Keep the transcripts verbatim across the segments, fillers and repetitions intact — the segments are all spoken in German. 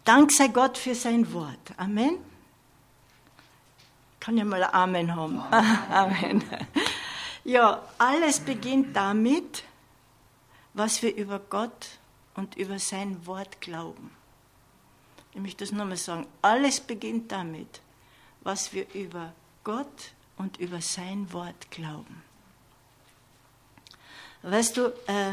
Dank sei Gott für sein Wort. Amen. Kann ja mal ein Amen haben. Amen. Ja, alles beginnt damit, was wir über Gott und über sein Wort glauben. Ich möchte das nochmal sagen. Alles beginnt damit, was wir über Gott und über sein Wort glauben. Weißt du, äh,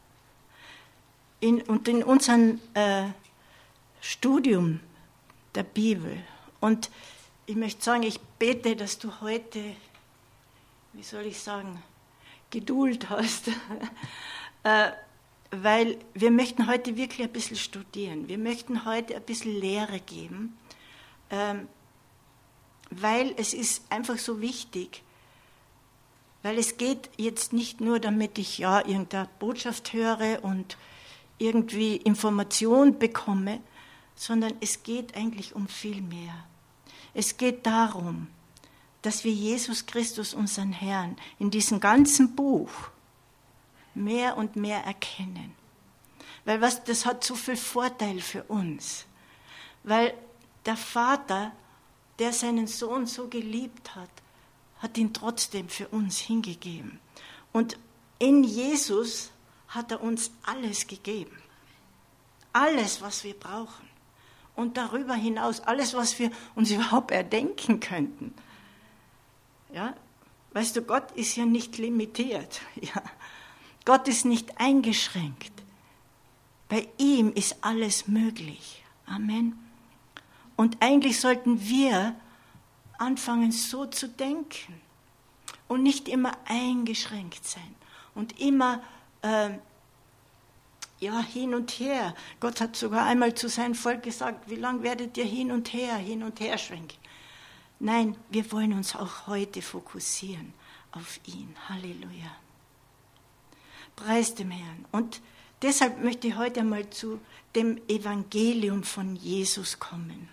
in, und in unserem äh, Studium der Bibel, und ich möchte sagen, ich bete, dass du heute, wie soll ich sagen, Geduld hast, äh, weil wir möchten heute wirklich ein bisschen studieren. Wir möchten heute ein bisschen Lehre geben, ähm, weil es ist einfach so wichtig, weil es geht jetzt nicht nur, damit ich ja irgendeine Botschaft höre und irgendwie Information bekomme, sondern es geht eigentlich um viel mehr. Es geht darum, dass wir Jesus Christus, unseren Herrn, in diesem ganzen Buch mehr und mehr erkennen. Weil was, das hat so viel Vorteil für uns. Weil der Vater, der seinen Sohn so geliebt hat, hat ihn trotzdem für uns hingegeben. Und in Jesus hat er uns alles gegeben. Alles, was wir brauchen. Und darüber hinaus, alles, was wir uns überhaupt erdenken könnten. Ja? Weißt du, Gott ist ja nicht limitiert. Ja? Gott ist nicht eingeschränkt. Bei ihm ist alles möglich. Amen. Und eigentlich sollten wir anfangen, so zu denken und nicht immer eingeschränkt sein und immer äh, ja, hin und her. Gott hat sogar einmal zu seinem Volk gesagt, wie lange werdet ihr hin und her, hin und her schwenken? Nein, wir wollen uns auch heute fokussieren auf ihn. Halleluja. Preis dem Herrn. Und deshalb möchte ich heute einmal zu dem Evangelium von Jesus kommen.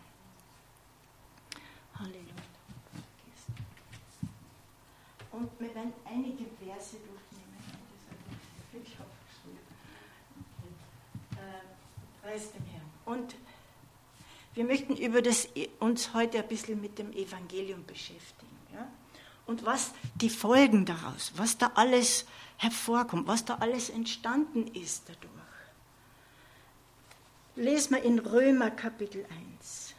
Halleluja. Und wir werden einige Verse durchnehmen. Ich habe äh, Preis dem Herrn. Und wir möchten über das, uns heute ein bisschen mit dem Evangelium beschäftigen. Ja? Und was die Folgen daraus, was da alles hervorkommt, was da alles entstanden ist dadurch. Lesen wir in Römer Kapitel eins.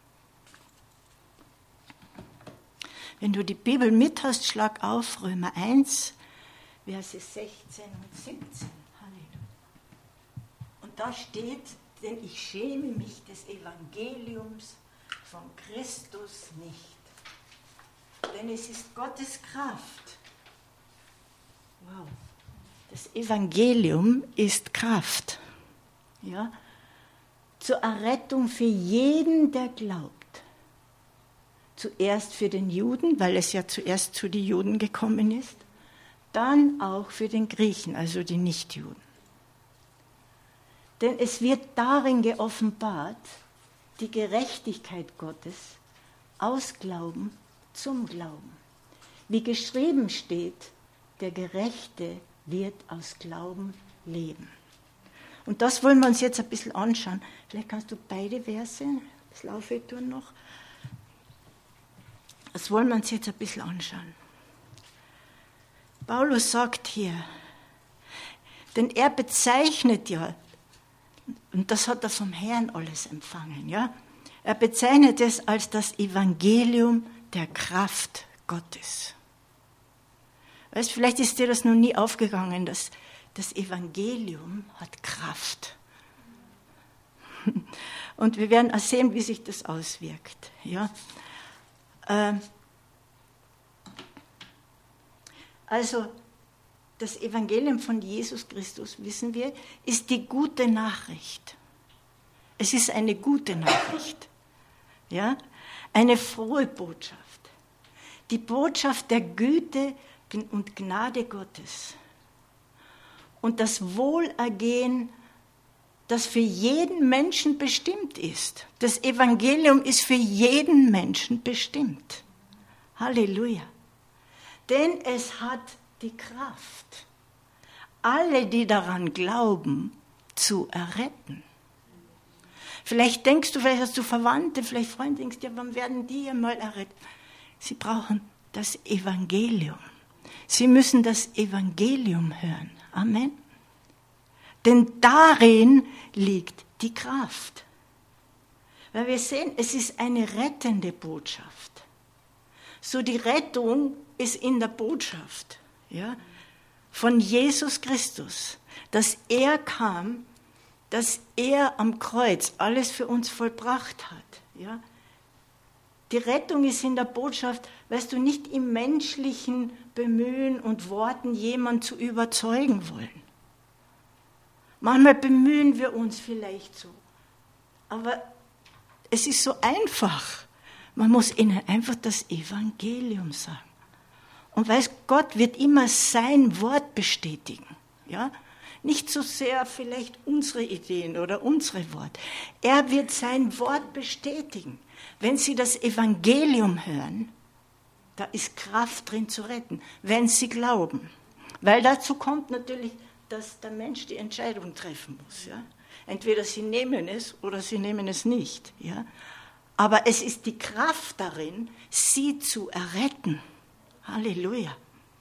Wenn du die Bibel mit hast, schlag auf Römer eins, Verse sechzehn und siebzehn. Halleluja. Und da steht, denn ich schäme mich des Evangeliums von Christus nicht. Denn es ist Gottes Kraft. Wow. Das Evangelium ist Kraft. Ja? Zur Errettung für jeden, der glaubt. Zuerst für den Juden, weil es ja zuerst zu den Juden gekommen ist. Dann auch für den Griechen, also die Nichtjuden. Denn es wird darin geoffenbart, die Gerechtigkeit Gottes aus Glauben zum Glauben. Wie geschrieben steht, der Gerechte wird aus Glauben leben. Und das wollen wir uns jetzt ein bisschen anschauen. Vielleicht kannst du beide Verse, das laufe ich tun noch. Das wollen wir uns jetzt ein bisschen anschauen. Paulus sagt hier, denn er bezeichnet ja, und das hat er vom Herrn alles empfangen, ja. Er bezeichnet es als das Evangelium der Kraft Gottes. Weißt, vielleicht ist dir das noch nie aufgegangen, dass das Evangelium hat Kraft. Und wir werden auch sehen, wie sich das auswirkt. Ja. Also, das Evangelium von Jesus Christus, wissen wir, ist die gute Nachricht. Es ist eine gute Nachricht. Ja? Eine frohe Botschaft. Die Botschaft der Güte und Gnade Gottes. Und das Wohlergehen, das für jeden Menschen bestimmt ist. Das Evangelium ist für jeden Menschen bestimmt. Halleluja. Denn es hat die Kraft, alle, die daran glauben, zu erretten. Vielleicht denkst du, vielleicht hast du Verwandte, vielleicht Freunde, denkst dir, wann werden die einmal errettet? Sie brauchen das Evangelium. Sie müssen das Evangelium hören. Amen. Denn darin liegt die Kraft. Weil wir sehen, es ist eine rettende Botschaft. So die Rettung ist in der Botschaft, ja, von Jesus Christus, dass er kam, dass er am Kreuz alles für uns vollbracht hat. Ja. Die Rettung ist in der Botschaft, weißt du, nicht im menschlichen Bemühen und Worten jemanden zu überzeugen wollen. Manchmal bemühen wir uns vielleicht so, aber es ist so einfach. Man muss ihnen einfach das Evangelium sagen. Und weißt, Gott wird immer sein Wort bestätigen. Ja? Nicht so sehr vielleicht unsere Ideen oder unsere Worte. Er wird sein Wort bestätigen. Wenn Sie das Evangelium hören, da ist Kraft drin zu retten, wenn Sie glauben. Weil dazu kommt natürlich, dass der Mensch die Entscheidung treffen muss. Ja? Entweder Sie nehmen es oder Sie nehmen es nicht. Ja? Aber es ist die Kraft darin, Sie zu erretten. Halleluja.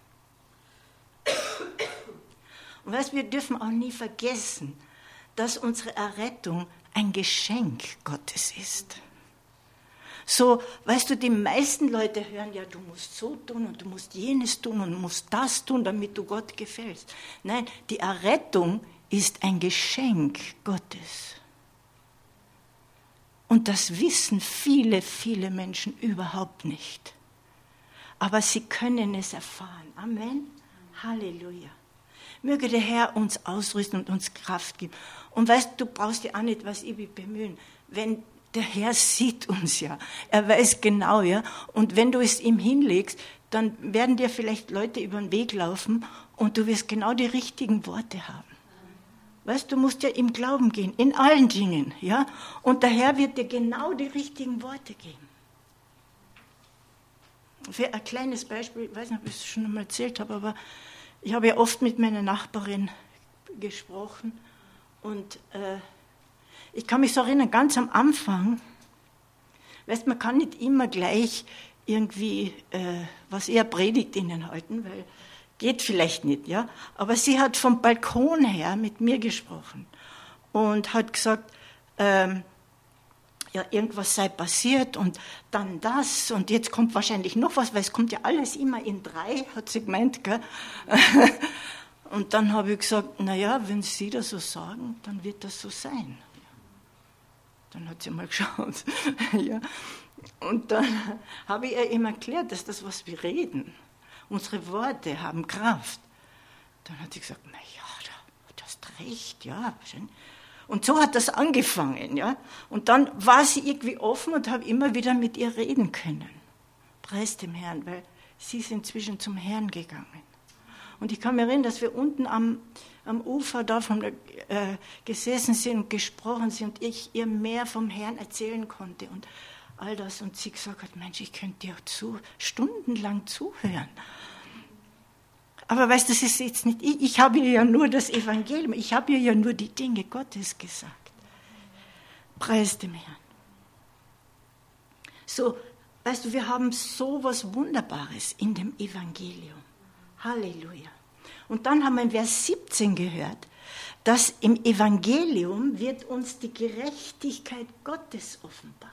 Und weißt, wir dürfen auch nie vergessen, dass unsere Errettung ein Geschenk Gottes ist. So, weißt du, die meisten Leute hören ja, du musst so tun und du musst jenes tun und musst das tun, damit du Gott gefällst. Nein, die Errettung ist ein Geschenk Gottes. Und das wissen viele, viele Menschen überhaupt nicht. Aber sie können es erfahren. Amen. Halleluja. Möge der Herr uns ausrüsten und uns Kraft geben. Und weißt du, du brauchst dir auch nicht was ewig bemühen. Wenn der Herr sieht uns ja. Er weiß genau, ja. Und wenn du es ihm hinlegst, dann werden dir vielleicht Leute über den Weg laufen und du wirst genau die richtigen Worte haben. Weißt du, musst ja im Glauben gehen, in allen Dingen, ja. Und der Herr wird dir genau die richtigen Worte geben. Für ein kleines Beispiel, ich weiß nicht, ob ich es schon einmal erzählt habe, aber ich habe ja oft mit meiner Nachbarin gesprochen und äh, ich kann mich so erinnern, ganz am Anfang, weißt, man kann nicht immer gleich irgendwie äh, was er predigt ihnen halten, weil geht vielleicht nicht, ja. Aber sie hat vom Balkon her mit mir gesprochen und hat gesagt, ähm, ja, irgendwas sei passiert und dann das und jetzt kommt wahrscheinlich noch was, weil es kommt ja alles immer in drei, hat sie gemeint, gell? Und dann habe ich gesagt, naja, wenn Sie das so sagen, dann wird das so sein. Dann hat sie mal geschaut. Ja. Und dann habe ich ihr ihm erklärt, dass das, was wir reden, unsere Worte haben Kraft. Dann hat sie gesagt, na ja, du hast recht, ja. Und so hat das angefangen, ja. Und dann war sie irgendwie offen und habe immer wieder mit ihr reden können. Preis dem Herrn, weil sie ist inzwischen zum Herrn gegangen. Und ich kann mich erinnern, dass wir unten am, am Ufer da von, äh, gesessen sind und gesprochen sind und ich ihr mehr vom Herrn erzählen konnte und all das. Und sie gesagt hat, Mensch, ich könnte dir auch zu, stundenlang zuhören. Aber weißt du, das ist jetzt nicht ich. Ich habe ihr ja nur das Evangelium, ich habe ihr ja nur die Dinge Gottes gesagt. Preis dem Herrn. So, weißt du, wir haben so was Wunderbares in dem Evangelium. Halleluja. Und dann haben wir in Vers siebzehn gehört, dass im Evangelium wird uns die Gerechtigkeit Gottes offenbart.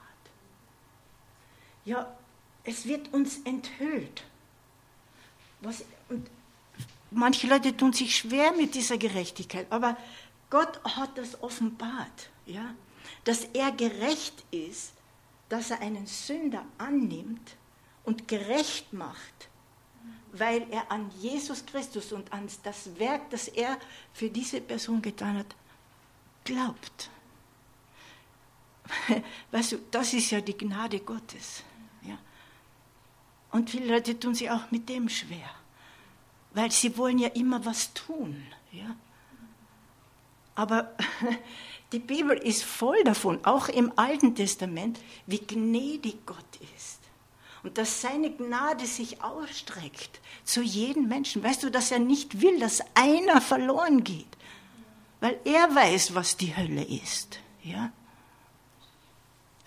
Ja, es wird uns enthüllt. Was, und manche Leute tun sich schwer mit dieser Gerechtigkeit, aber Gott hat das offenbart, ja, dass er gerecht ist, dass er einen Sünder annimmt und gerecht macht, weil er an Jesus Christus und an das Werk, das er für diese Person getan hat, glaubt. Weißt du, das ist ja die Gnade Gottes. Ja. Und viele Leute tun sich auch mit dem schwer, weil sie wollen ja immer was tun. Ja. Aber die Bibel ist voll davon, auch im Alten Testament, wie gnädig Gott ist. Und dass seine Gnade sich ausstreckt zu jedem Menschen. Weißt du, dass er nicht will, dass einer verloren geht, weil er weiß, was die Hölle ist. Ja?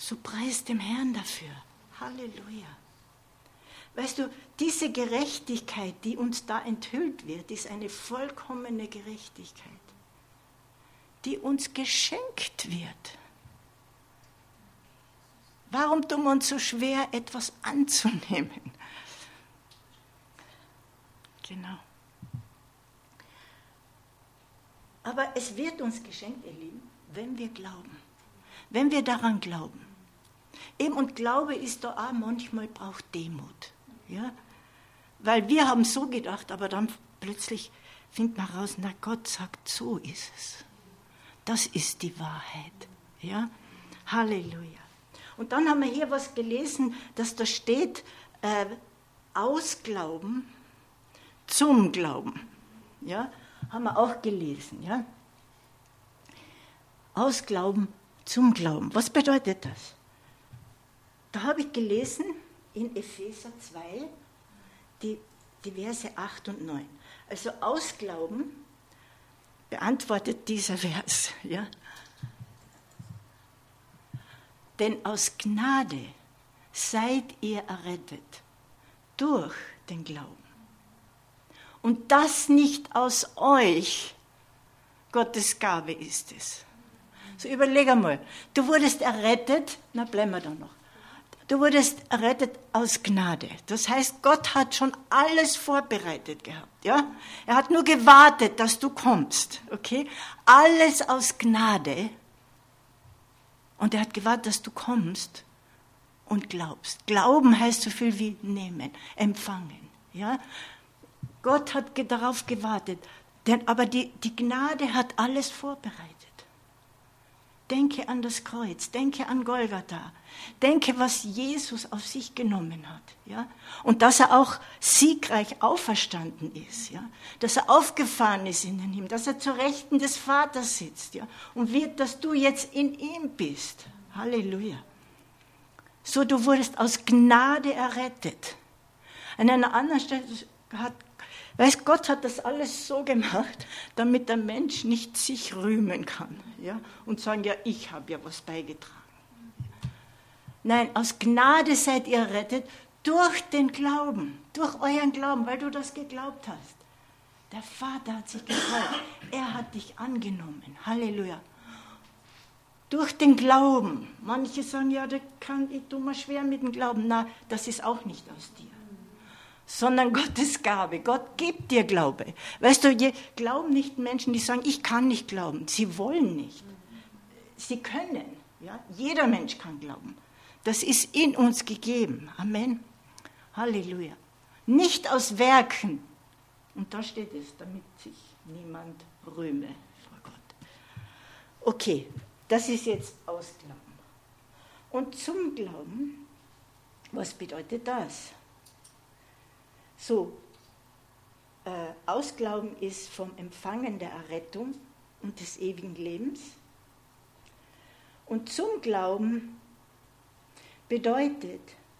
So preis dem Herrn dafür. Halleluja. Weißt du, diese Gerechtigkeit, die uns da enthüllt wird, ist eine vollkommene Gerechtigkeit, die uns geschenkt wird. Warum tun wir uns so schwer, etwas anzunehmen? Genau. Aber es wird uns geschenkt, ihr Lieben, wenn wir glauben. Wenn wir daran glauben. Eben, und Glaube ist da auch manchmal braucht Demut. Ja? Weil wir haben so gedacht, aber dann plötzlich findet man raus, na Gott sagt, so ist es. Das ist die Wahrheit. Ja? Halleluja. Und dann haben wir hier was gelesen, dass da steht, äh, aus Glauben zum Glauben. Ja? Haben wir auch gelesen. Ja? Aus Glauben zum Glauben. Was bedeutet das? Da habe ich gelesen in Epheser zwei, die, die Verse acht und neun. Also aus Glauben beantwortet dieser Vers. Ja? Denn aus Gnade seid ihr errettet durch den Glauben. Und das nicht aus euch, Gottes Gabe ist es. So überleg einmal, du wurdest errettet, na bleiben wir da noch. Du wurdest errettet aus Gnade. Das heißt, Gott hat schon alles vorbereitet gehabt. Ja? Er hat nur gewartet, dass du kommst. Okay? Alles aus Gnade. Und er hat gewartet, dass du kommst und glaubst. Glauben heißt so viel wie nehmen, empfangen. Ja? Gott hat darauf gewartet. Denn, aber die, die Gnade hat alles vorbereitet. Denke an das Kreuz, denke an Golgatha, denke, was Jesus auf sich genommen hat, ja? Und dass er auch siegreich auferstanden ist, ja? Dass er aufgefahren ist in den Himmel, dass er zur Rechten des Vaters sitzt, ja? Und wird, dass du jetzt in ihm bist. Halleluja. So, du wurdest aus Gnade errettet. An einer anderen Stelle hat Weißt, Gott hat das alles so gemacht, damit der Mensch nicht sich rühmen kann, ja, und sagen, ja, ich habe ja was beigetragen. Nein, aus Gnade seid ihr errettet durch den Glauben, durch euren Glauben, weil du das geglaubt hast. Der Vater hat sich gefreut, er hat dich angenommen, Halleluja. Durch den Glauben. Manche sagen, ja, das kann, ich tue mir schwer mit dem Glauben. Na, das ist auch nicht aus dir. Sondern Gottes Gabe. Gott gibt dir Glaube. Weißt du, je, glauben nicht Menschen, die sagen, ich kann nicht glauben. Sie wollen nicht. Sie können. Ja? Jeder Mensch kann glauben. Das ist in uns gegeben. Amen. Halleluja. Nicht aus Werken. Und da steht es, damit sich niemand rühme vor Gott. Okay, das ist jetzt aus Glauben. Und zum Glauben, was bedeutet das? So, äh, Ausglauben ist vom Empfangen der Errettung und des ewigen Lebens. Und zum Glauben bedeutet,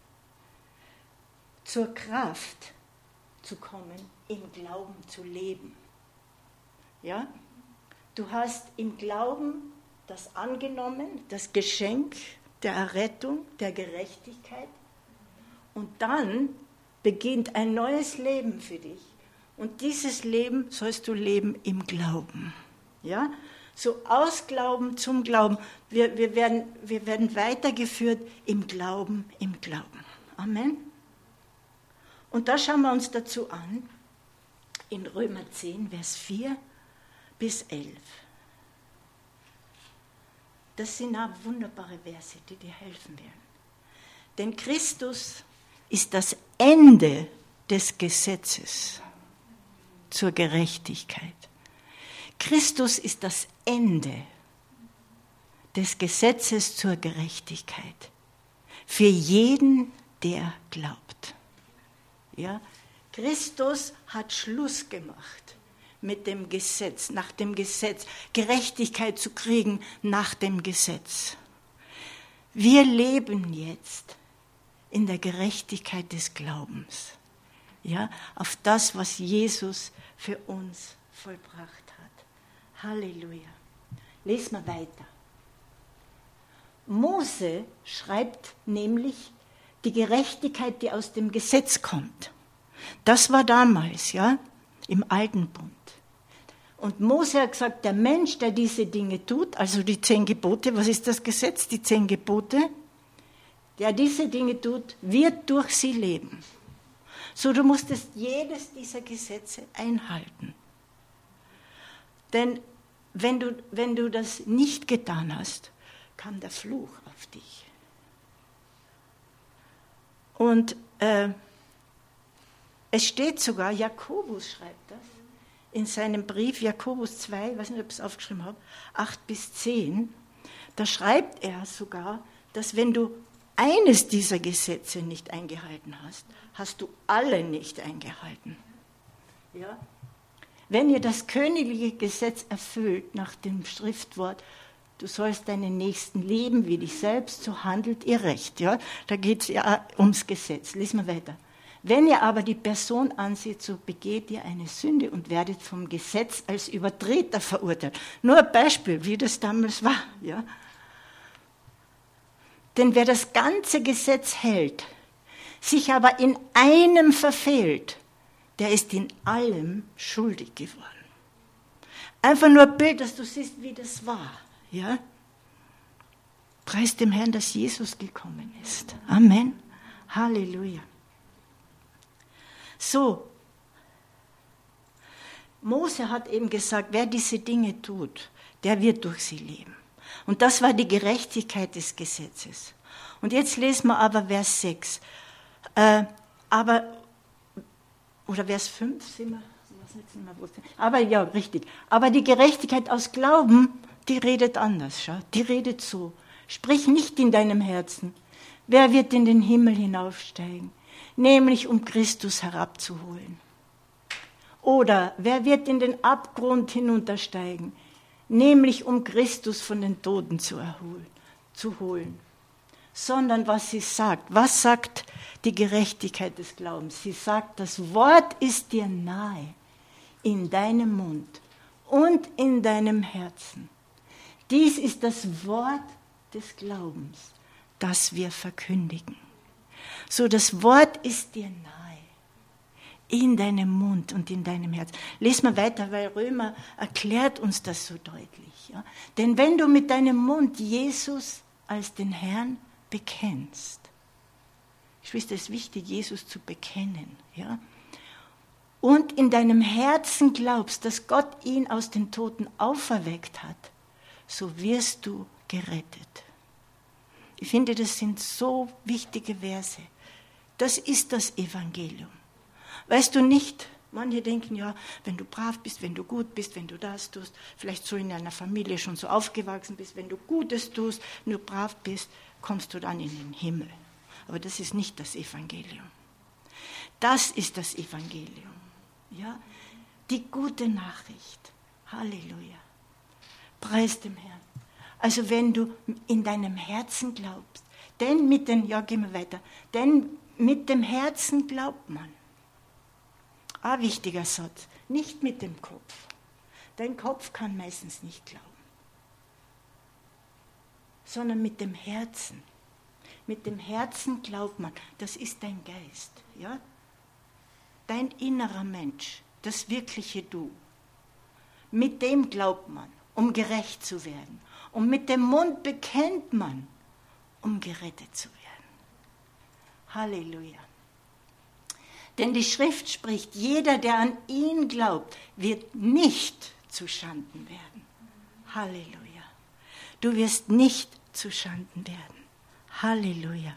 zur Kraft zu kommen, im Glauben zu leben. Ja? Du hast im Glauben das angenommen, das Geschenk der Errettung, der Gerechtigkeit, und dann beginnt ein neues Leben für dich. Und dieses Leben sollst du leben im Glauben. Ja? So aus Glauben zum Glauben. Wir, wir, werden, wir werden weitergeführt im Glauben, im Glauben. Amen. Und da schauen wir uns dazu an, in Römer zehn, Vers vier bis elf. Das sind auch wunderbare Verse, die dir helfen werden. Denn Christus ist das Ende des Gesetzes zur Gerechtigkeit. Christus ist das Ende des Gesetzes zur Gerechtigkeit für jeden, der glaubt. Ja? Christus hat Schluss gemacht mit dem Gesetz, nach dem Gesetz, Gerechtigkeit zu kriegen nach dem Gesetz. Wir leben jetzt in der Gerechtigkeit des Glaubens, ja, auf das, was Jesus für uns vollbracht hat. Halleluja. Lesen wir weiter. Mose schreibt nämlich die Gerechtigkeit, die aus dem Gesetz kommt. Das war damals, ja, im Alten Bund. Und Mose hat gesagt, der Mensch, der diese Dinge tut, also die zehn Gebote, was ist das Gesetz? Die zehn Gebote, der diese Dinge tut, wird durch sie leben. So, du musstest jedes dieser Gesetze einhalten. Denn wenn du, wenn du das nicht getan hast, kam der Fluch auf dich. Und äh, es steht sogar, Jakobus schreibt das, in seinem Brief, Jakobus zwei, ich weiß nicht, ob ich es aufgeschrieben habe, acht bis zehn, da schreibt er sogar, dass wenn du eines dieser Gesetze nicht eingehalten hast, hast du alle nicht eingehalten. Ja? Wenn ihr das königliche Gesetz erfüllt nach dem Schriftwort, du sollst deinen Nächsten lieben wie dich selbst, so handelt ihr recht. Ja? Da geht es ja ums Gesetz. Lesen wir weiter. Wenn ihr aber die Person ansieht, so begeht ihr eine Sünde und werdet vom Gesetz als Übertreter verurteilt. Nur ein Beispiel, wie das damals war. Ja? Denn wer das ganze Gesetz hält, sich aber in einem verfehlt, der ist in allem schuldig geworden. Einfach nur ein Bild, dass du siehst, wie das war. Ja? Preis dem Herrn, dass Jesus gekommen ist. Amen. Halleluja. So, Mose hat eben gesagt, wer diese Dinge tut, der wird durch sie leben. Und das war die Gerechtigkeit des Gesetzes. Und jetzt lesen wir aber Vers sechs. Äh, aber, oder Vers fünf sind wir, was jetzt nicht mehr wusste. Aber ja, richtig. Aber die Gerechtigkeit aus Glauben, die redet anders. Schau? Die redet so. Sprich nicht in deinem Herzen. Wer wird in den Himmel hinaufsteigen? Nämlich um Christus herabzuholen. Oder wer wird in den Abgrund hinuntersteigen? Nämlich um Christus von den Toten zu erholen, zu holen. Sondern was sie sagt, was sagt die Gerechtigkeit des Glaubens? Sie sagt, das Wort ist dir nahe, in deinem Mund und in deinem Herzen. Dies ist das Wort des Glaubens, das wir verkündigen. So, das Wort ist dir nahe, in deinem Mund und in deinem Herz. Lies mal weiter, weil Römer erklärt uns das so deutlich. Ja? Denn wenn du mit deinem Mund Jesus als den Herrn bekennst, Geschwister, es ist wichtig, Jesus zu bekennen, ja? Und in deinem Herzen glaubst, dass Gott ihn aus den Toten auferweckt hat, so wirst du gerettet. Ich finde, das sind so wichtige Verse. Das ist das Evangelium. Weißt du nicht, manche denken, ja, wenn du brav bist, wenn du gut bist, wenn du das tust, vielleicht so in einer Familie schon so aufgewachsen bist, wenn du Gutes tust, wenn du brav bist, kommst du dann in den Himmel. Aber das ist nicht das Evangelium. Das ist das Evangelium. Ja? Die gute Nachricht. Halleluja. Preis dem Herrn. Also wenn du in deinem Herzen glaubst, denn mit dem, ja gehen wir weiter, denn mit dem Herzen glaubt man. Ein wichtiger Satz, nicht mit dem Kopf. Dein Kopf kann meistens nicht glauben, sondern mit dem Herzen. Mit dem Herzen glaubt man, das ist dein Geist, ja? Dein innerer Mensch, das wirkliche Du. Mit dem glaubt man, um gerecht zu werden. Und mit dem Mund bekennt man, um gerettet zu werden. Halleluja. Denn die Schrift spricht, jeder, der an ihn glaubt, wird nicht zu Schanden werden. Halleluja. Du wirst nicht zu Schanden werden. Halleluja.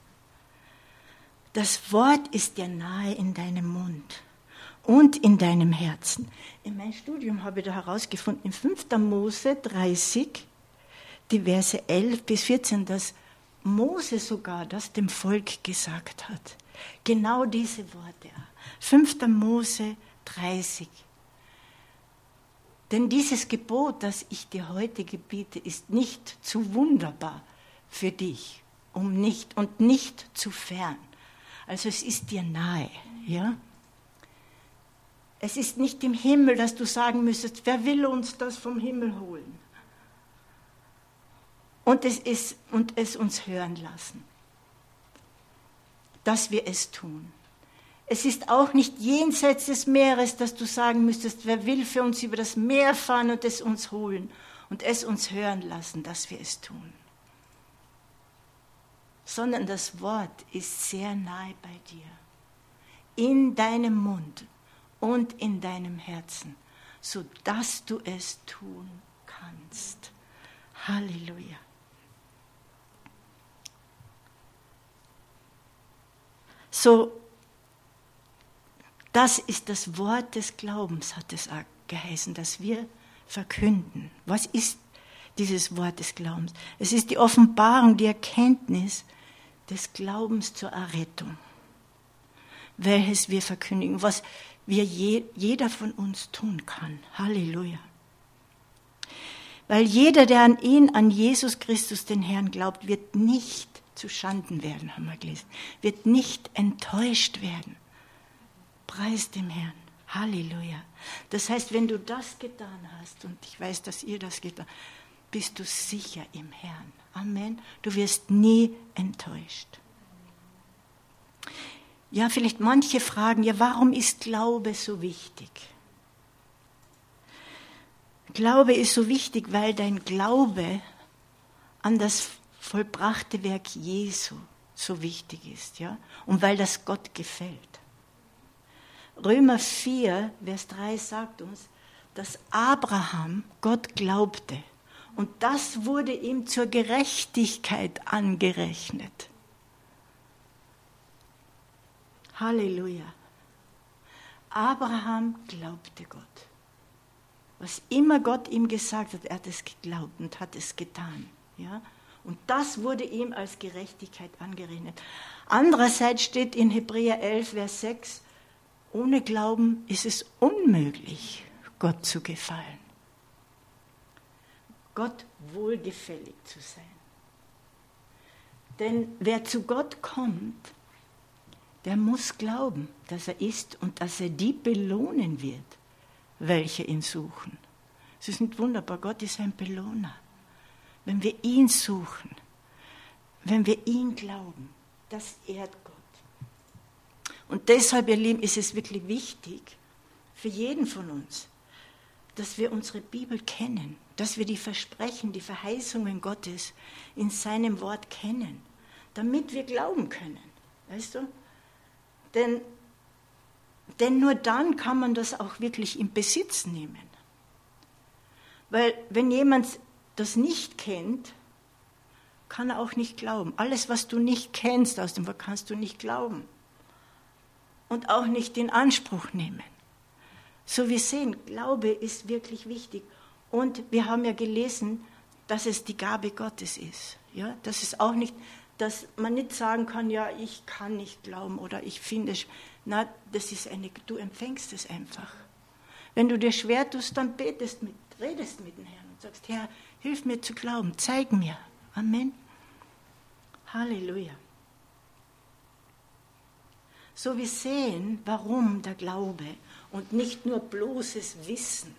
Das Wort ist dir nahe in deinem Mund und in deinem Herzen. In meinem Studium habe ich da herausgefunden, in fünfter Mose dreißig, die Verse elf bis vierzehn, dass Mose sogar das dem Volk gesagt hat. Genau diese Worte. fünfter Mose dreißig. Denn dieses Gebot, das ich dir heute gebiete, ist nicht zu wunderbar für dich, um nicht und nicht zu fern. Also es ist dir nahe, ja? Es ist nicht im Himmel, dass du sagen müsstest, wer will uns das vom Himmel holen? und es, ist, und es uns hören lassen, dass wir es tun. Es ist auch nicht jenseits des Meeres, dass du sagen müsstest, wer will für uns über das Meer fahren und es uns holen und es uns hören lassen, dass wir es tun. Sondern das Wort ist sehr nahe bei dir, in deinem Mund und in deinem Herzen, sodass du es tun kannst. Halleluja. So, das ist das Wort des Glaubens, hat es auch geheißen, dass wir verkünden. Was ist dieses Wort des Glaubens? Es ist die Offenbarung, die Erkenntnis des Glaubens zur Errettung, welches wir verkündigen, was wir je, jeder von uns tun kann. Halleluja. Weil jeder, der an ihn, an Jesus Christus, den Herrn, glaubt, wird nicht zu Schanden werden, haben wir gelesen, wird nicht enttäuscht werden. Preis dem Herrn. Halleluja. Das heißt, wenn du das getan hast, und ich weiß, dass ihr das getan habt, bist du sicher im Herrn. Amen. Du wirst nie enttäuscht. Ja, vielleicht manche fragen, ja, warum ist Glaube so wichtig? Glaube ist so wichtig, weil dein Glaube an das vollbrachte Werk Jesu so wichtig ist, ja, und weil das Gott gefällt. Römer vier, Vers drei sagt uns, dass Abraham Gott glaubte und das wurde ihm zur Gerechtigkeit angerechnet. Halleluja. Abraham glaubte Gott. Was immer Gott ihm gesagt hat, er hat es geglaubt und hat es getan. Ja? Und das wurde ihm als Gerechtigkeit angerechnet. Andererseits steht in Hebräer elf, Vers sechs, ohne Glauben ist es unmöglich, Gott zu gefallen. Gott wohlgefällig zu sein. Denn wer zu Gott kommt, der muss glauben, dass er ist und dass er die belohnen wird, welche ihn suchen. Es ist nicht wunderbar, Gott ist ein Belohner. Wenn wir ihn suchen, wenn wir ihn glauben, das ehrt Gott. Und deshalb, ihr Lieben, ist es wirklich wichtig für jeden von uns, dass wir unsere Bibel kennen, dass wir die Versprechen, die Verheißungen Gottes in seinem Wort kennen, damit wir glauben können. Weißt du? Denn, denn nur dann kann man das auch wirklich in Besitz nehmen. Weil wenn jemand das nicht kennt, kann er auch nicht glauben. Alles, was du nicht kennst aus dem Wort, kannst du nicht glauben. Und auch nicht in Anspruch nehmen. So wir sehen, Glaube ist wirklich wichtig. Und wir haben ja gelesen, dass es die Gabe Gottes ist. Ja, das ist auch nicht, dass man nicht sagen kann, ja, ich kann nicht glauben oder ich finde es. Na, das ist eine, du empfängst es einfach. Wenn du dir schwer tust, dann betest mit, redest mit dem Herrn und sagst, Herr, hilf mir zu glauben, zeig mir. Amen. Halleluja. So wir sehen, warum der Glaube und nicht nur bloßes Wissen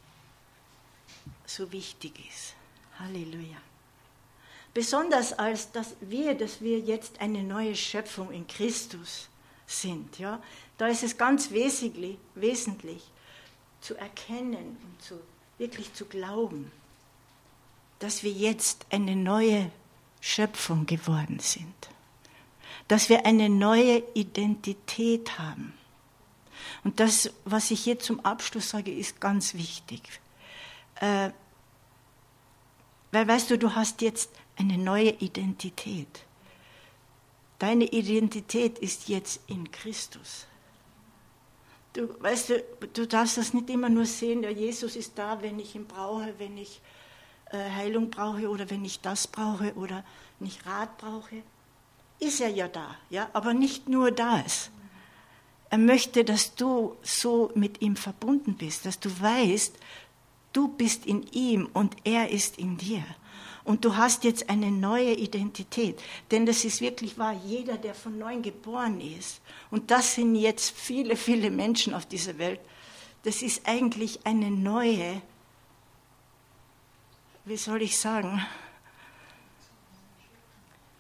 so wichtig ist. Halleluja. Besonders als dass wir, dass wir jetzt eine neue Schöpfung in Christus sind. Ja? Da ist es ganz wesentlich, wesentlich zu erkennen und zu, wirklich zu glauben, dass wir jetzt eine neue Schöpfung geworden sind. Dass wir eine neue Identität haben. Und das, was ich hier zum Abschluss sage, ist ganz wichtig. Äh, weil, weißt du, du hast jetzt eine neue Identität. Deine Identität ist jetzt in Christus. Du, weißt du, du darfst das nicht immer nur sehen, der Jesus ist da, wenn ich ihn brauche, wenn ich äh, Heilung brauche oder wenn ich das brauche oder wenn ich Rat brauche. Ist er ja da, ja, aber nicht nur das. Er möchte, dass du so mit ihm verbunden bist, dass du weißt, du bist in ihm und er ist in dir. Und du hast jetzt eine neue Identität. Denn das ist wirklich wahr, jeder, der von neuem geboren ist, und das sind jetzt viele, viele Menschen auf dieser Welt, das ist eigentlich eine neue, wie soll ich sagen,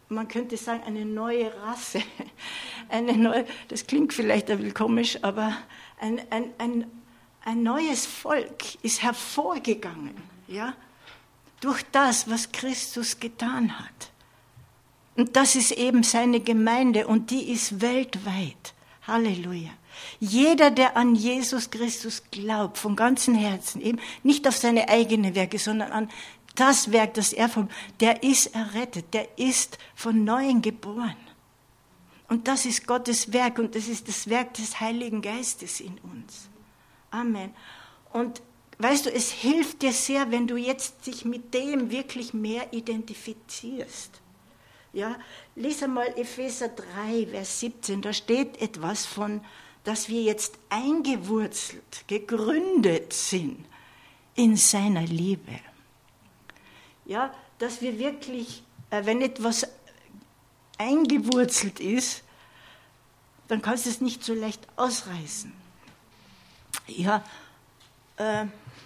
man könnte sagen, eine neue Rasse. Eine neue, das klingt vielleicht ein bisschen komisch, aber ein, ein, ein, ein neues Volk ist hervorgegangen, ja, durch das, was Christus getan hat. Und das ist eben seine Gemeinde und die ist weltweit. Halleluja. Jeder, der an Jesus Christus glaubt, von ganzem Herzen, eben nicht auf seine eigenen Werke, sondern an das Werk, das er vom, der ist errettet, der ist von Neuem geboren. Und das ist Gottes Werk und das ist das Werk des Heiligen Geistes in uns. Amen. Und weißt du, es hilft dir sehr, wenn du jetzt dich mit dem wirklich mehr identifizierst. Ja, lies einmal Epheser drei, Vers siebzehn, da steht etwas von, dass wir jetzt eingewurzelt, gegründet sind in seiner Liebe. Ja, dass wir wirklich, wenn etwas eingewurzelt ist, dann kannst du es nicht so leicht ausreißen. Ja, äh,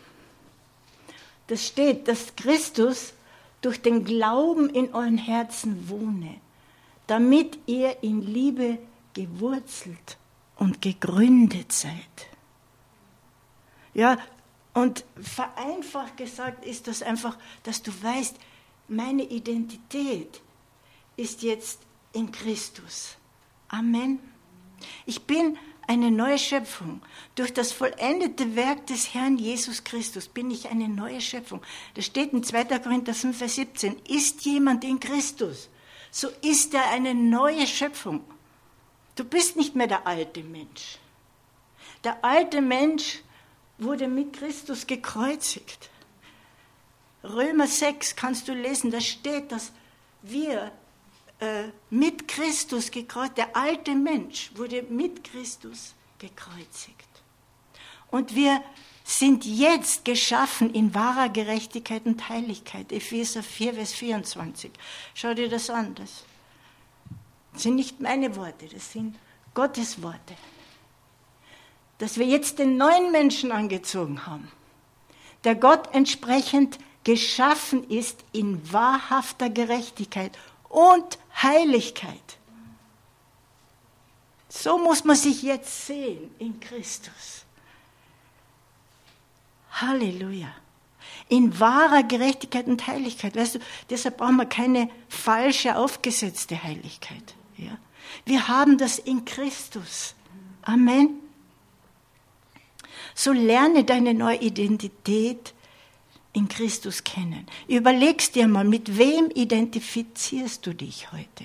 das steht, dass Christus durch den Glauben in euren Herzen wohne, damit ihr in Liebe gewurzelt und gegründet seid. Ja, und vereinfacht gesagt ist das einfach, dass du weißt, meine Identität ist jetzt in Christus. Amen. Ich bin eine neue Schöpfung. Durch das vollendete Werk des Herrn Jesus Christus bin ich eine neue Schöpfung. Das steht in zweiter Korinther fünf, Vers siebzehn. Ist jemand in Christus, so ist er eine neue Schöpfung. Du bist nicht mehr der alte Mensch. Der alte Mensch wurde mit Christus gekreuzigt. Römer sechs kannst du lesen, da steht, dass wir äh, mit Christus gekreuzigt, der alte Mensch wurde mit Christus gekreuzigt. Und wir sind jetzt geschaffen in wahrer Gerechtigkeit und Heiligkeit. Epheser vier, Vers vierundzwanzig. Schau dir das an. Das sind nicht meine Worte, das sind Gottes Worte. Dass wir jetzt den neuen Menschen angezogen haben, der Gott entsprechend geschaffen ist in wahrhafter Gerechtigkeit und Heiligkeit. So muss man sich jetzt sehen in Christus. Halleluja. In wahrer Gerechtigkeit und Heiligkeit. Weißt du, deshalb brauchen wir keine falsche, aufgesetzte Heiligkeit. Ja? Wir haben das in Christus. Amen. So lerne deine neue Identität in Christus kennen. Überlegst dir mal, mit wem identifizierst du dich heute?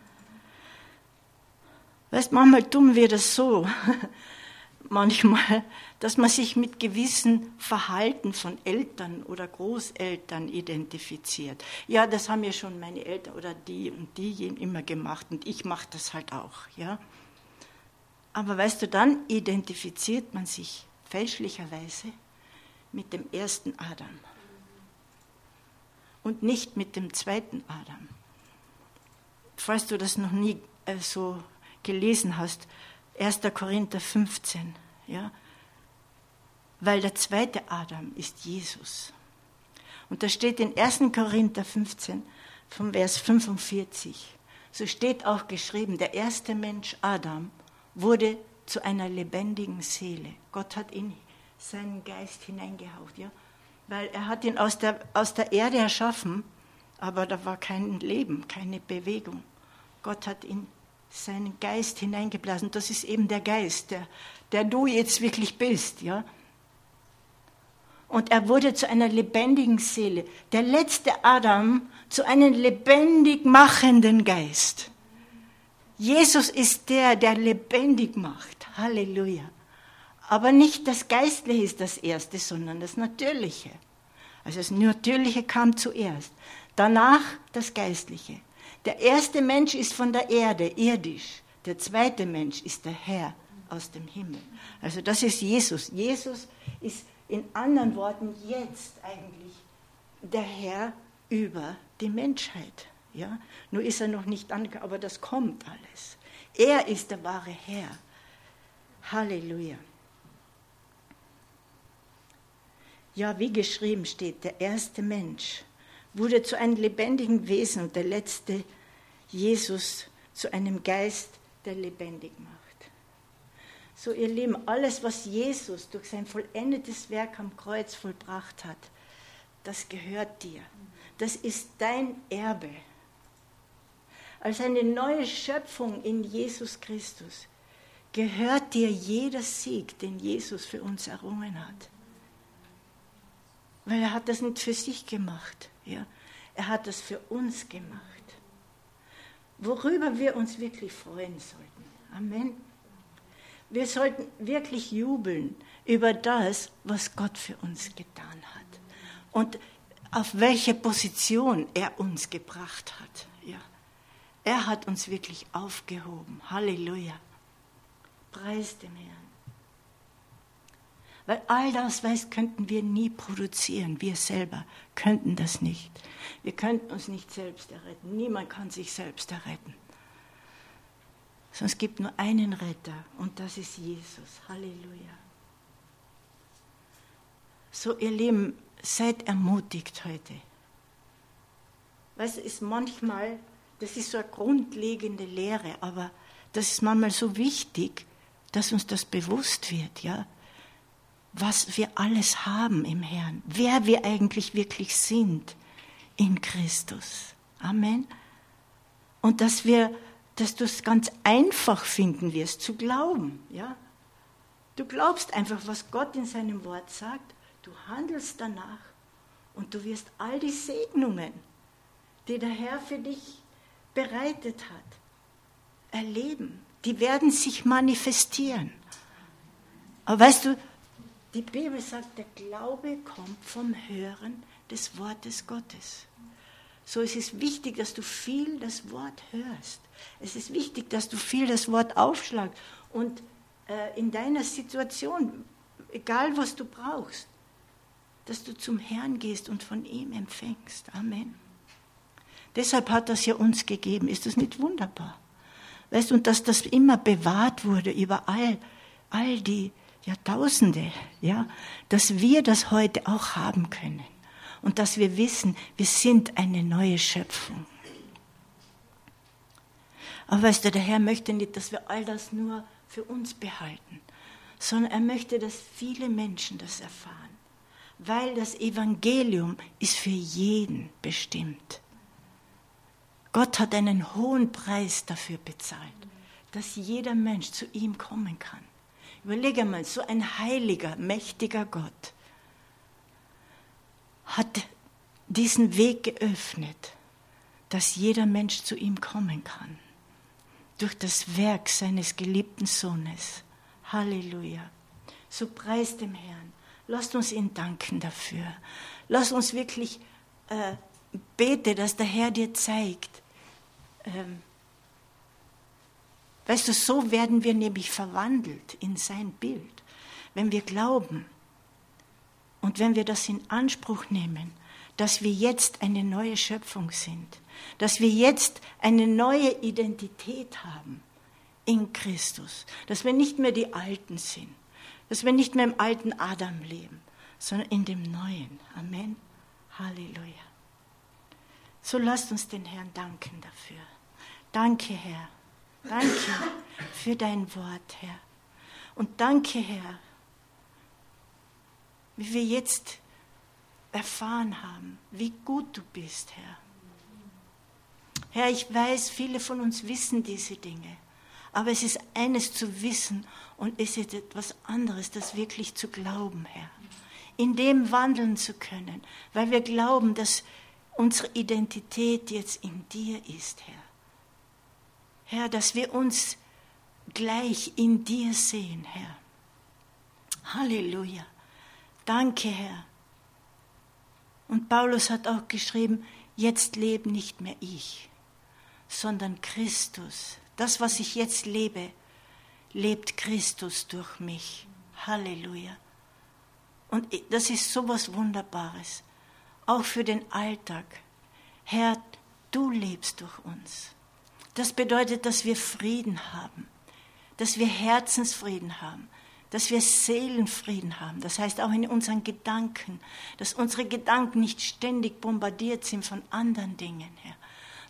Weißt, manchmal tun wir das so, manchmal, dass man sich mit gewissen Verhalten von Eltern oder Großeltern identifiziert. Ja, das haben ja schon meine Eltern oder die und die immer gemacht und ich mache das halt auch. Ja. Aber weißt du, dann identifiziert man sich fälschlicherweise mit dem ersten Adam und nicht mit dem zweiten Adam. Falls du das noch nie äh, so gelesen hast, erster Korinther fünfzehn, ja, weil der zweite Adam ist Jesus. Und da steht in erster Korinther fünfzehn, vom Vers fünfundvierzig, so steht auch geschrieben, der erste Mensch Adam wurde zu einer lebendigen Seele. Gott hat in seinen Geist hineingehaucht, ja, weil er hat ihn aus der, aus der Erde erschaffen, aber da war kein Leben, keine Bewegung. Gott hat in seinen Geist hineingeblasen. Das ist eben der Geist, der, der du jetzt wirklich bist, ja. Und er wurde zu einer lebendigen Seele. Der letzte Adam zu einem lebendig machenden Geist. Jesus ist der, der lebendig macht. Halleluja. Aber nicht das Geistliche ist das Erste, sondern das Natürliche. Also das Natürliche kam zuerst. Danach das Geistliche. Der erste Mensch ist von der Erde, irdisch. Der zweite Mensch ist der Herr aus dem Himmel. Also das ist Jesus. Jesus ist in anderen Worten jetzt eigentlich der Herr über die Menschheit. Ja? Nur ist er noch nicht angekommen, aber das kommt alles. Er ist der wahre Herr. Halleluja. Ja, wie geschrieben steht, der erste Mensch wurde zu einem lebendigen Wesen und der letzte Jesus zu einem Geist, der lebendig macht. So, ihr Lieben, alles, was Jesus durch sein vollendetes Werk am Kreuz vollbracht hat, das gehört dir. Das ist dein Erbe. Als eine neue Schöpfung in Jesus Christus gehört dir jeder Sieg, den Jesus für uns errungen hat. Weil er hat das nicht für sich gemacht. Ja? Er hat das für uns gemacht. Worüber wir uns wirklich freuen sollten. Amen. Wir sollten wirklich jubeln über das, was Gott für uns getan hat. Und auf welche Position er uns gebracht hat. Ja. Er hat uns wirklich aufgehoben. Halleluja. Preis dem Herrn. Weil all das, weißt, könnten wir nie produzieren. Wir selber könnten das nicht. Wir könnten uns nicht selbst erretten. Niemand kann sich selbst erretten. Sondern es gibt nur einen Retter und das ist Jesus. Halleluja. So, ihr Lieben, seid ermutigt heute. Weißt du, ist manchmal, das ist so eine grundlegende Lehre, aber das ist manchmal so wichtig, dass uns das bewusst wird, ja, was wir alles haben im Herrn, wer wir eigentlich wirklich sind in Christus. Amen. Und dass wir, dass du es ganz einfach finden wirst, zu glauben, ja. Du glaubst einfach, was Gott in seinem Wort sagt, du handelst danach und du wirst all die Segnungen, die der Herr für dich bereitet hat, erleben. Die werden sich manifestieren. Aber weißt du, die Bibel sagt, der Glaube kommt vom Hören des Wortes Gottes. So es ist wichtig, dass du viel das Wort hörst. Es ist wichtig, dass du viel das Wort aufschlagst. Und äh, in deiner Situation, egal was du brauchst, dass du zum Herrn gehst und von ihm empfängst. Amen. Deshalb hat das ja uns gegeben. Ist das nicht wunderbar? Weißt du, und dass das immer bewahrt wurde über all, all die Jahrtausende, ja, dass wir das heute auch haben können. Und dass wir wissen, wir sind eine neue Schöpfung. Aber weißt du, der Herr möchte nicht, dass wir all das nur für uns behalten, sondern er möchte, dass viele Menschen das erfahren. Weil das Evangelium ist für jeden bestimmt. Gott hat einen hohen Preis dafür bezahlt, dass jeder Mensch zu ihm kommen kann. Überlege mal, so ein heiliger, mächtiger Gott hat diesen Weg geöffnet, dass jeder Mensch zu ihm kommen kann. Durch das Werk seines geliebten Sohnes. Halleluja. So preis dem Herrn. Lasst uns ihn danken dafür. Lasst uns wirklich äh, beten, dass der Herr dir zeigt. Ähm, weißt du, so werden wir nämlich verwandelt in sein Bild. Wenn wir glauben und wenn wir das in Anspruch nehmen, dass wir jetzt eine neue Schöpfung sind, dass wir jetzt eine neue Identität haben in Christus, dass wir nicht mehr die Alten sind, dass wir nicht mehr im alten Adam leben, sondern in dem Neuen. Amen. Halleluja. So lasst uns den Herrn danken dafür. Danke, Herr. Danke für dein Wort, Herr. Und danke, Herr, wie wir jetzt erfahren haben, wie gut du bist, Herr. Herr, ich weiß, viele von uns wissen diese Dinge. Aber es ist eines zu wissen und es ist etwas anderes, das wirklich zu glauben, Herr. In dem wandeln zu können, weil wir glauben, dass unsere Identität jetzt in dir ist, Herr. Herr, dass wir uns gleich in dir sehen, Herr. Halleluja. Danke, Herr. Und Paulus hat auch geschrieben, jetzt lebe nicht mehr ich, sondern Christus. Das, was ich jetzt lebe, lebt Christus durch mich. Halleluja. Und das ist so was Wunderbares, auch für den Alltag. Herr, du lebst durch uns. Das bedeutet, dass wir Frieden haben, dass wir Herzensfrieden haben, dass wir Seelenfrieden haben. Das heißt auch in unseren Gedanken, dass unsere Gedanken nicht ständig bombardiert sind von anderen Dingen, Herr,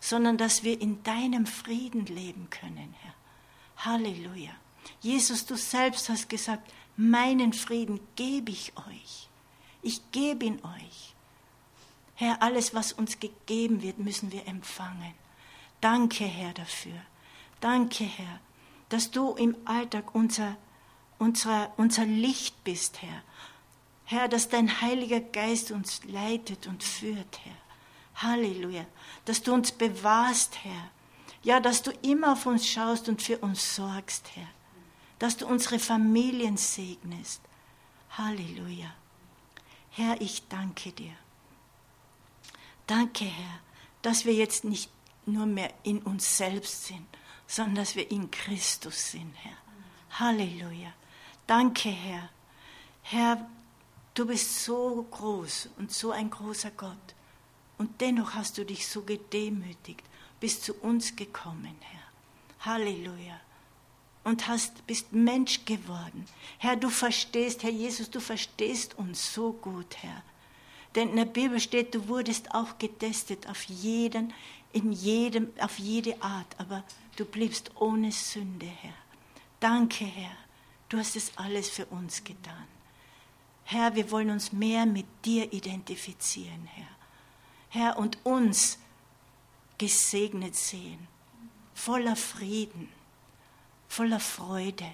sondern dass wir in deinem Frieden leben können, Herr. Halleluja. Jesus, du selbst hast gesagt, meinen Frieden gebe ich euch. Ich gebe ihn euch. Herr, alles, was uns gegeben wird, müssen wir empfangen. Danke, Herr, dafür. Danke, Herr, dass du im Alltag unser, unser, unser Licht bist, Herr. Herr, dass dein Heiliger Geist uns leitet und führt, Herr. Halleluja. Dass du uns bewahrst, Herr. Ja, dass du immer auf uns schaust und für uns sorgst, Herr. Dass du unsere Familien segnest. Halleluja. Herr, ich danke dir. Danke, Herr, dass wir jetzt nicht nur mehr in uns selbst sind, sondern dass wir in Christus sind, Herr. Halleluja. Danke, Herr. Herr, du bist so groß und so ein großer Gott. Und dennoch hast du dich so gedemütigt, bist zu uns gekommen, Herr. Halleluja. Und hast, bist Mensch geworden. Herr, du verstehst, Herr Jesus, du verstehst uns so gut, Herr. Denn in der Bibel steht, du wurdest auch getestet auf jeden, in jedem, auf jede Art, aber du bliebst ohne Sünde, Herr. Danke, Herr, du hast es alles für uns getan. Herr, wir wollen uns mehr mit dir identifizieren, Herr. Herr, und uns gesegnet sehen, voller Frieden, voller Freude,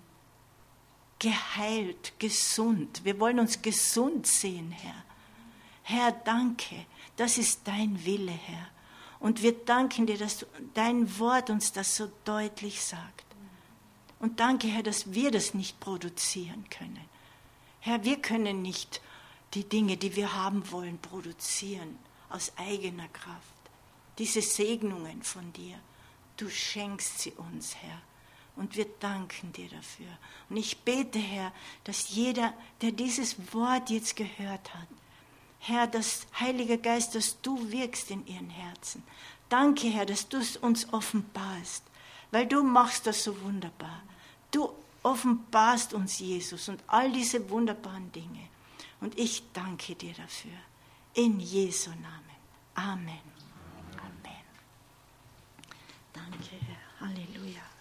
geheilt, gesund. Wir wollen uns gesund sehen, Herr. Herr, danke, das ist dein Wille, Herr. Und wir danken dir, dass du, dein Wort uns das so deutlich sagt. Und danke, Herr, dass wir das nicht produzieren können. Herr, wir können nicht die Dinge, die wir haben wollen, produzieren aus eigener Kraft. Diese Segnungen von dir, du schenkst sie uns, Herr. Und wir danken dir dafür. Und ich bete, Herr, dass jeder, der dieses Wort jetzt gehört hat, Herr, das Heilige Geist, dass du wirkst in ihren Herzen. Danke, Herr, dass du es uns offenbarst, weil du machst das so wunderbar. Du offenbarst uns Jesus und all diese wunderbaren Dinge. Und ich danke dir dafür. In Jesu Namen. Amen. Amen. Danke, Herr. Halleluja.